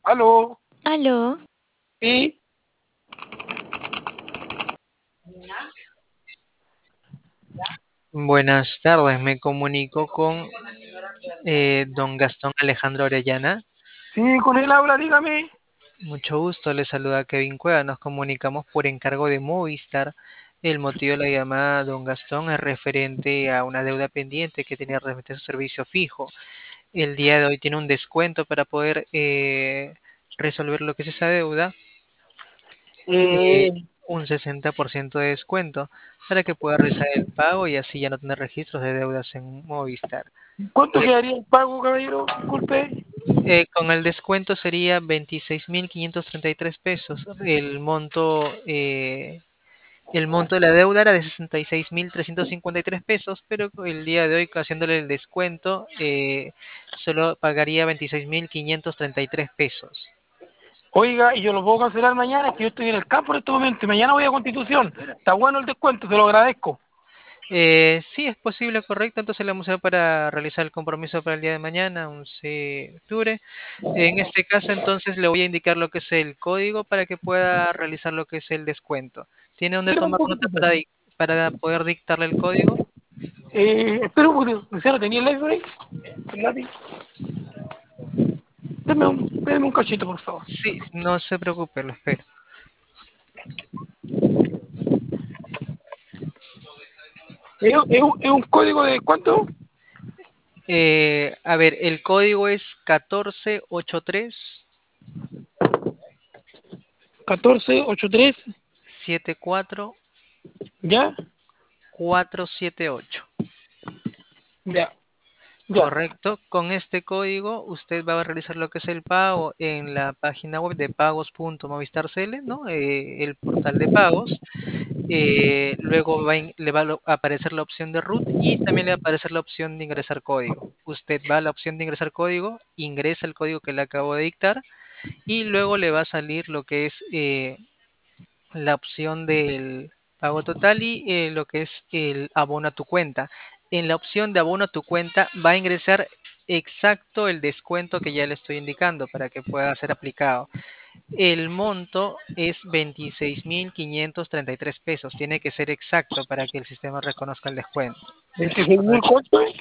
Aló, Aló, sí, Buenas tardes, me comunico con don Gastón Alejandro Orellana. sí, con él habla, dígame. Mucho gusto, le saluda Kevin Cueva. Nos comunicamos por encargo de Movistar. El motivo de la llamada, don Gastón, es referente a una deuda pendiente que tenía realmente su servicio fijo. El día de hoy tiene un descuento para poder resolver lo que es esa deuda, Eh, eh, un 60% de descuento para que pueda realizar el pago y así ya no tener registros de deudas en Movistar. ¿Cuánto Le quedaría el pago, caballero? Disculpe. Con el descuento sería 26.533 pesos. El monto de la deuda era de 66.353 pesos, pero el día de hoy, haciéndole el descuento, solo pagaría 26.533 pesos. Oiga, y yo lo puedo cancelar mañana, es que yo estoy en el campo en este momento y mañana voy a Constitución. Está bueno el descuento, se lo agradezco. Sí, es posible, correcto. Entonces le vamos a dar para realizar el compromiso para el día de mañana, 11 de octubre. En este caso, entonces, le voy a indicar lo que es el código para que pueda realizar lo que es el descuento. ¿Tiene dónde Espera un tomar nota poquitito. para poder dictarle el código? Espera un poquito. Luciano, ¿tenía el lápiz ahí? ¿El lápiz? Deme un cachito, por favor. Sí, no se preocupe, lo espero. ¿Es un código de cuánto? A ver, el código es 1483 1483. 74 ¿Ya? 478. Ya, ya, Correcto. Con este código usted va a realizar lo que es el pago en la página web de pagos.movistar.cl, ¿no? El portal de pagos. Luego le va a aparecer la opción de root y también le va a aparecer la opción de ingresar código. Usted va a la opción de ingresar código, ingresa el código que le acabo de dictar y luego le va a salir lo que es la opción del pago total y lo que es el abono a tu cuenta. En la opción de abono a tu cuenta va a ingresar exacto el descuento que ya le estoy indicando para que pueda ser aplicado. El monto es 26.533 pesos. Tiene que ser exacto para que el sistema reconozca el descuento. 26.000, Correcto. ¿cuánto es?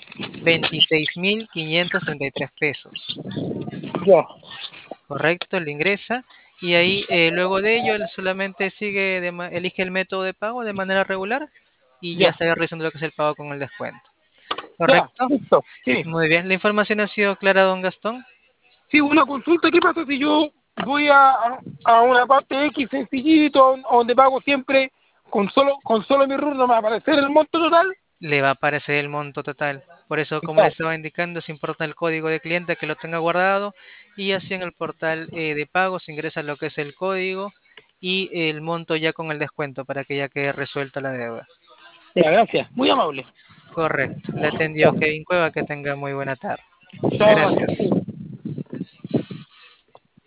26.533 pesos. Ya, Correcto, le ingresa y ahí luego de ello él solamente sigue, elige el método de pago de manera regular y ya ya, estaría realizando lo que es el pago con el descuento. ya, Correcto. listo. Sí. Muy bien, la información ha sido clara, don Gastón. Sí, una consulta, ¿qué pasa si yo voy a una parte X sencillito, donde pago siempre con solo mi RUT, no me va a aparecer el monto total? Le va a aparecer el monto total. Por eso, como le Ya, estaba indicando, es importante el código de cliente que lo tenga guardado y así en el portal de pagos ingresa lo que es el código y el monto ya con el descuento para que ya quede resuelta la deuda. ya, gracias, muy amable. Correcto. Le Ya, atendió Kevin Cueva. Que tenga muy buena tarde. chao, gracias. Gracias.